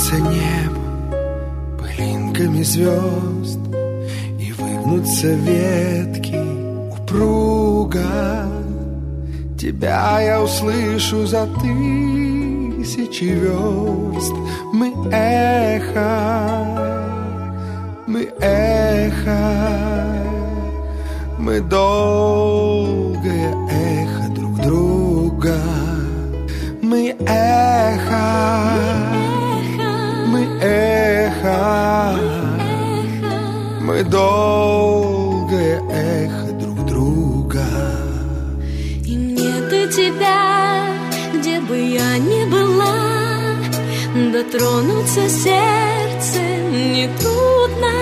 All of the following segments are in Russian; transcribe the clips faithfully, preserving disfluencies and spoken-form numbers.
покрыться небо пылинками звезд, и выгнутся ветки упруго. Тебя я услышу за тысячи верст. Мы эхо, мы эхо, мы долгое эхо друг друга. Мы эхо, мы эхо, мы долгое эхо друг друга. И мне до тебя, где бы я ни была, дотронуться сердцем нетрудно.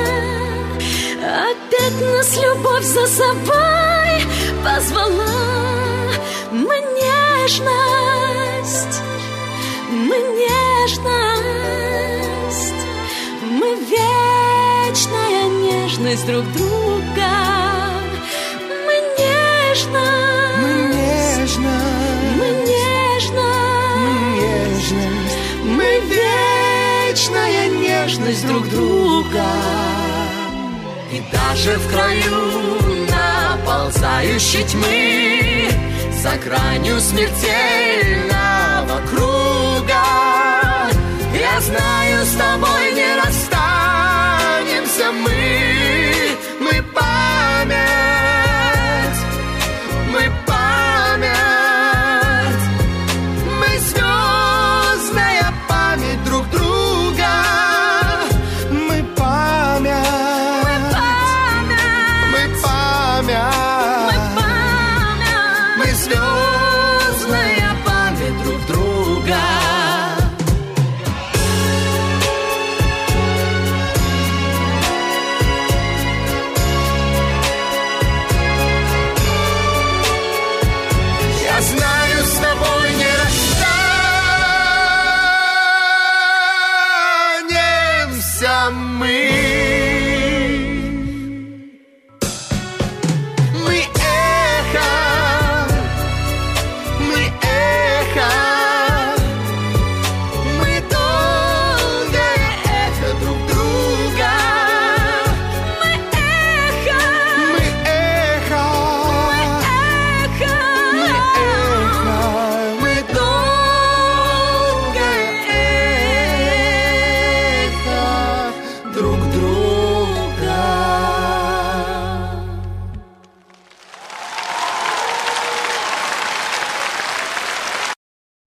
Опять нас любовь за собой позвала. Мы нежность, мы нежность, мы вечная нежность друг друга. Мы нежность, мы нежность, мы нежность, мы вечная нежность друг друга. И даже в краю наползающей тьмы, за гранью смертельного круга,